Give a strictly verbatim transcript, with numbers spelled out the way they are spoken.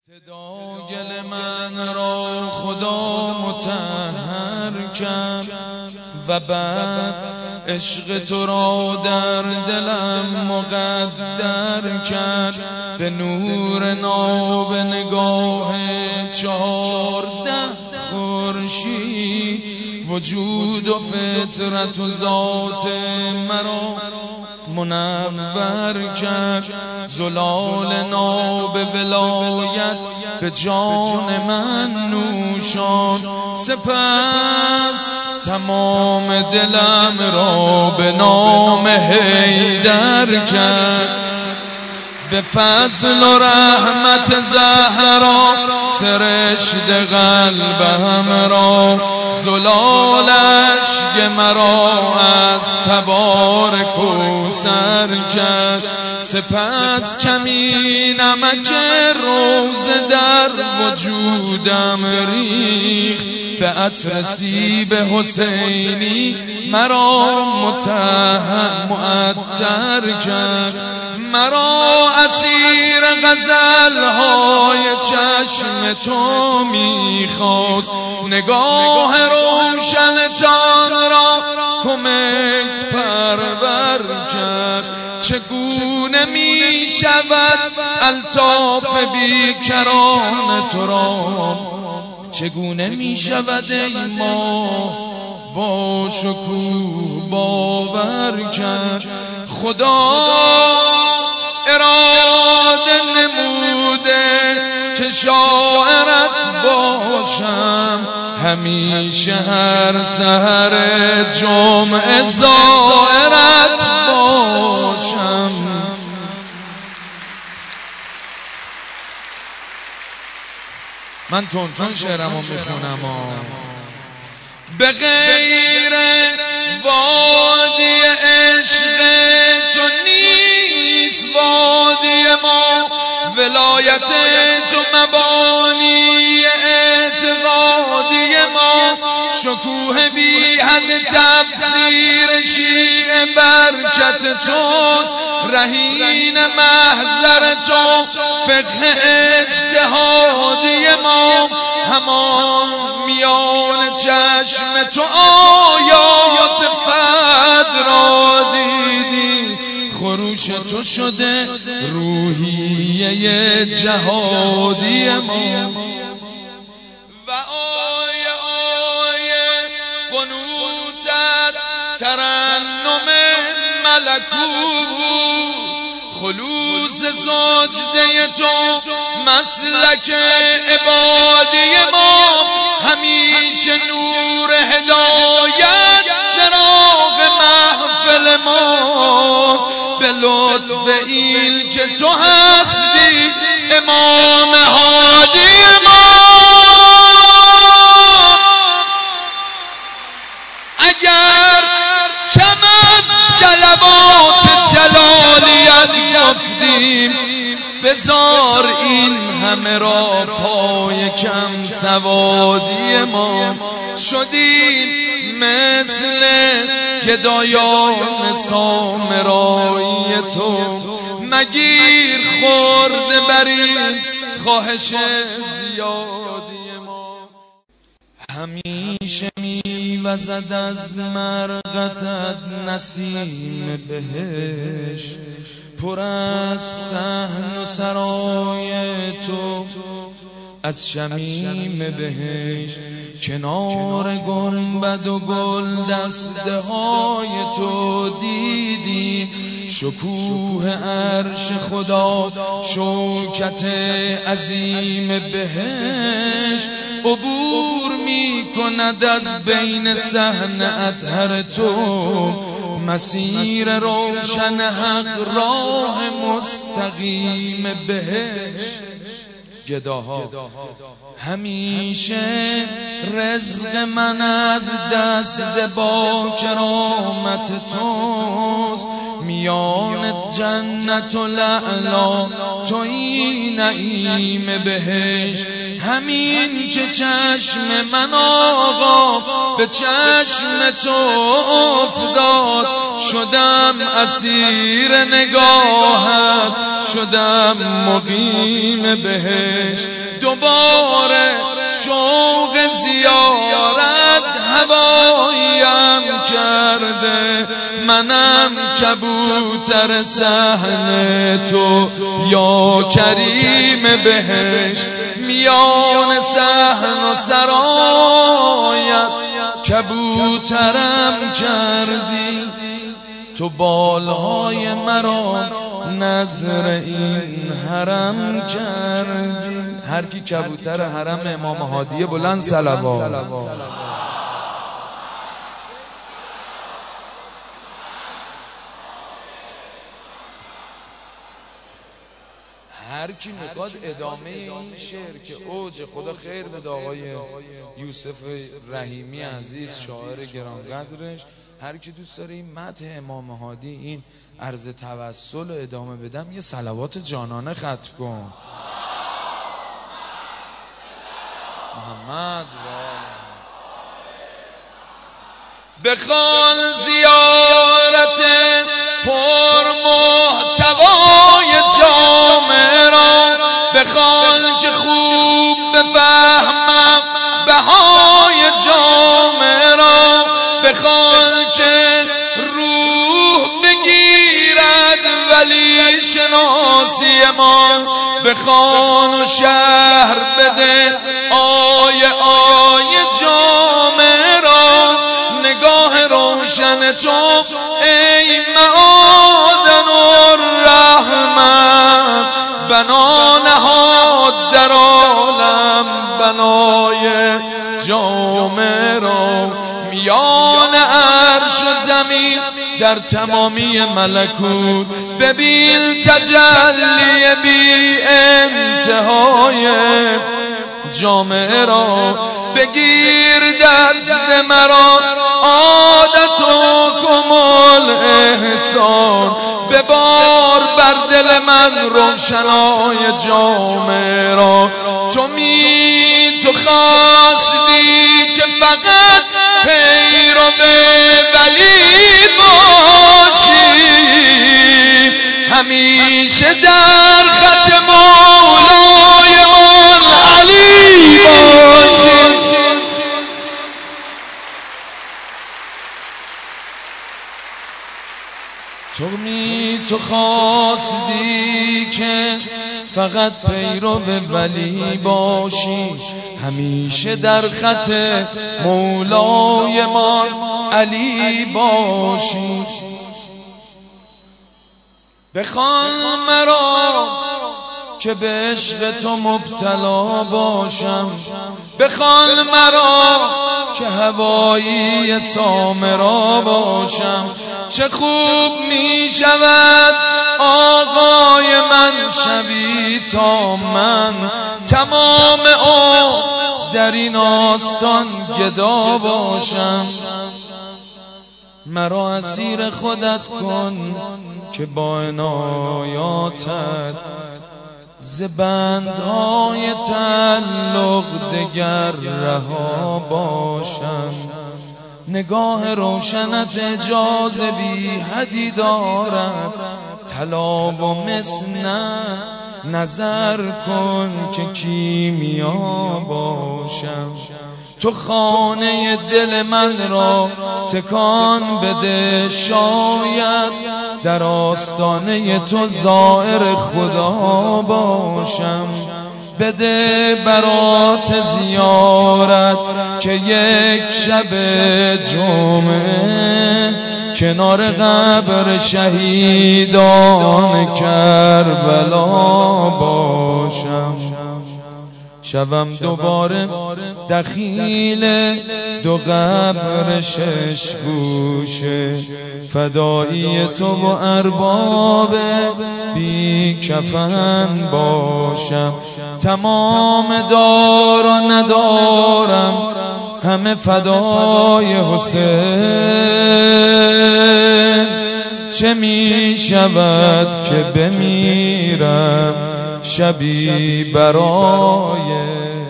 ابتدا گل من را خدا مطهر کرد و بعد عشق تو را در دلم مقدر کرد. به نور ناب نگاه چهارده خورشید وجود و فطرت و ذات مرا منور کرد. زلال ناب ولایت به جان من نوشان، سپس تمام دلم را به نام حیدر کرد. به فضل و رحمت زهرا سرشت قلبم را، زلال اشک مرا از تبار کوثر کرد. سپس کمی نمک روزه در وجودم ریخت، به عطر سیب حسینی مرا مطهر معطر کرد. مرا اسیر غزل‌های چشم تو می‌خواست، نگاه روشنتان را کمک پرور کرد. چگونه می شود الطاف بیکران تو را، چگونه می شود ای ما با شکوه باور کرد. خدا اراده نموده که شاعرت باشم، همیشه هر سحر جمعه زائرت باشم. من تون تون شعرمو میخونم. به غیر وادی عشق تو نیست وادی ما، ولایت تو مبانی اعتقادی ما. شکوه بی حد تفسیر شیء برکت توست، رهین محضر تو فقه اجتهادی ما. همان میان چشم تو آیات فد را دیدی، خروش تو شده روحیه جهادی ما. و آیه آیه قنوتت ترنم ملکوت، خلوص سجده تو مسلک عبادی ما. همیشه نور هدایت چراغ محفل ماست، به لطف این که تو هستی امام هادی ما. اگر کم از جلوات جلالیت گفتیم، بذار این همه را پای کم سوادی ما. شدیم مثل گدایان سامرایی تو، مگیر خورده برین خواهش زیادی ما. همیشه میوزد از مرقتت نسیم بهشت، پر از صحن و سرای تو از شمیم بهشت. کنار گنبد و گل دسته های تو دیدیم، شکوه عرش خدا شوکت عظیم بهشت. عبور می کند از بین صحن اطهر تو، مسیر روشن حق راه مستقیم بهشت. گداها همیشه رزق من از دست با کرامت توست، میان جنت و لعلا تویی نعیم بهشت. همین که چشم من آقا به چشم تو افتاد، شدم اسیر نگاهت، شدم مقیم بهشت. دوباره شوق زیارت هواییم کرده، منم کبوتر صحن تو یا کریم بهشت. میان صحن و سرایت کبوترم کردی، تو بالهای مرا نظر این حرم کردی. هر کی کبوتر حرم امام هادی بلند صلوات. هر کی میخواد ادامه این شعر که اوج خدا خیر بده آقای یوسف رحیمی عزیز شاعر گرانقدرش، هر کی دوست داره این مدح امام هادی این عرض توسل و ادامه بدم یه صلوات جانانه ختم کن. محمد بخوان زیارت پر محتوای جامعه را، بخوان که خوب بفهمم بهای جامعه را، بخوان که روح بگیرد ولی شناسی ما، بخوان و شهر بده آیه آیه جامعه را. نگاه روشن تو ای معادن الرحمن، بنا نهاد در عالم بنای جامعه را. میان عرش و زمین در تمامی ملکوت ببین تجلی بی انتهای جامعه را. بگیر دست مرا عادت و کمال احسان، ببار بر دل من روشنای جامعه را. تو می تو خواستی که فقط پیرو ولی باشی، همیشه در خط مولای من علی باشی. تو می تو خواستی که فقط پیرو ولی باشی، همیشه در خط مولای ما علی باشی. بخوان مرا که به عشق تو مبتلا باشم، بخوان مرا که هوایی سامرا باشم. چه خوب می شود آقای من شبی تا من تمام او در این آستان گدا باشم. مرا اسیر خودت کن که با عنایاتت ز بندهای تعلق دگر رها باشم. نگاه روشنت اجازه بی حدی دارد، طلا و مس نه نظر کن که کیمیا باشم. تو خانه دل من را تکان بده، شاید در آستانه تو زائر خدا باشم. بده برات زیارت که یک شب جمعه کنار قبر شهیدان کربلا باشم. شوم دوباره دخیل دو قبر شش گوشه، فدایی تو و ارباب بی کفن باشم. تمام دار و ندارم همه فدای حسین. چه می شود که بمیرم شبی برای